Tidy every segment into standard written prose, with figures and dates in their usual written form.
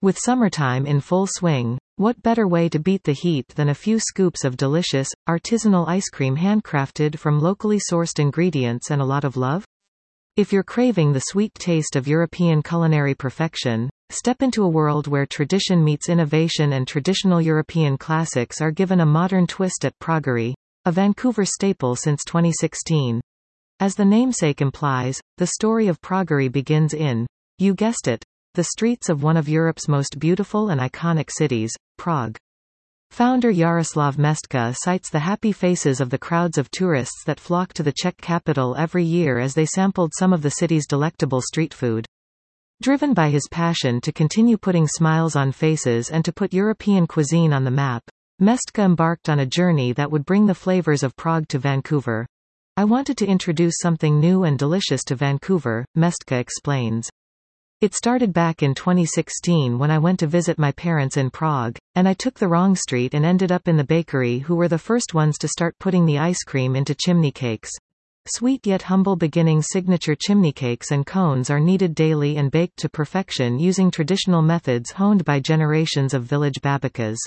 With summertime in full swing, what better way to beat the heat than a few scoops of delicious, artisanal ice cream handcrafted from locally sourced ingredients and a lot of love? If you're craving the sweet taste of European culinary perfection, step into a world where tradition meets innovation and traditional European classics are given a modern twist at Praguerie, a Vancouver staple since 2016. As the namesake implies, the story of Praguerie begins in, you guessed it, the streets of one of Europe's most beautiful and iconic cities, Prague. Founder Jaroslav Mestka cites the happy faces of the crowds of tourists that flock to the Czech capital every year as they sampled some of the city's delectable street food. Driven by his passion to continue putting smiles on faces and to put European cuisine on the map, Mestka embarked on a journey that would bring the flavors of Prague to Vancouver. I wanted to introduce something new and delicious to Vancouver, Mestka explains. It started back in 2016 when I went to visit my parents in Prague, and I took the wrong street and ended up in the bakery who were the first ones to start putting the ice cream into chimney cakes. Sweet yet humble beginning signature chimney cakes and cones are kneaded daily and baked to perfection using traditional methods honed by generations of village babikas.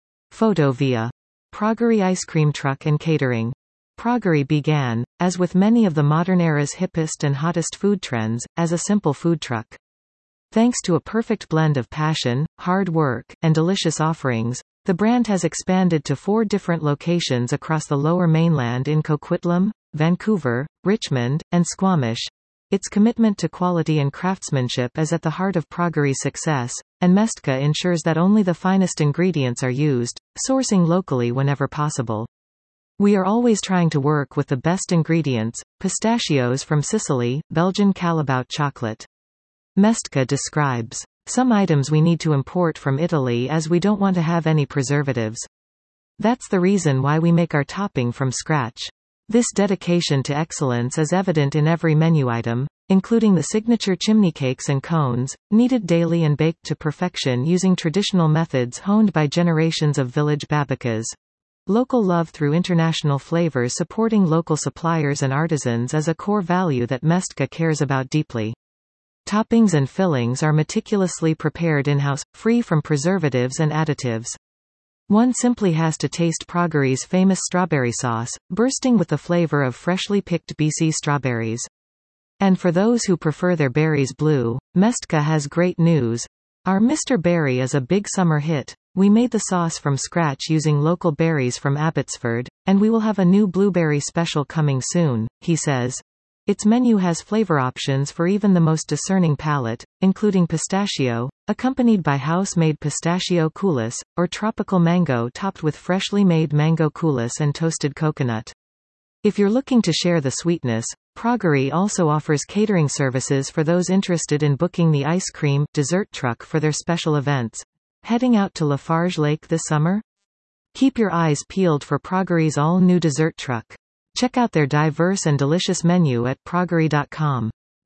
Photo via Praguerie Ice Cream Truck and Catering. Praguerie began, as with many of the modern era's hippest and hottest food trends, as a simple food truck. Thanks to a perfect blend of passion, hard work, and delicious offerings, the brand has expanded to 4 different locations across the Lower Mainland in Coquitlam, Vancouver, Richmond, and Squamish. Its commitment to quality and craftsmanship is at the heart of Praguerie's success, and Mestka ensures that only the finest ingredients are used, sourcing locally whenever possible. We are always trying to work with the best ingredients, pistachios from Sicily, Belgian Calabaut chocolate. Mestka describes, some items we need to import from Italy as we don't want to have any preservatives. That's the reason why we make our topping from scratch. This dedication to excellence is evident in every menu item, including the signature chimney cakes and cones, kneaded daily and baked to perfection using traditional methods honed by generations of village babikas. Local love through international flavors. Supporting local suppliers and artisans is a core value that Mestka cares about deeply. Toppings and fillings are meticulously prepared in-house, free from preservatives and additives. One simply has to taste Praguerie's famous strawberry sauce, bursting with the flavor of freshly picked BC strawberries. And for those who prefer their berries blue, Mestka has great news. Our Mr. Berry is a big summer hit. We made the sauce from scratch using local berries from Abbotsford, and we will have a new blueberry special coming soon, he says. Its menu has flavor options for even the most discerning palate, including pistachio, accompanied by house-made pistachio coulis, or tropical mango topped with freshly made mango coulis and toasted coconut. If you're looking to share the sweetness, Praguerie also offers catering services for those interested in booking the ice cream, dessert truck for their special events. Heading out to Lafarge Lake this summer? Keep your eyes peeled for Praguerie's all-new dessert truck. Check out their diverse and delicious menu at praguerie.com.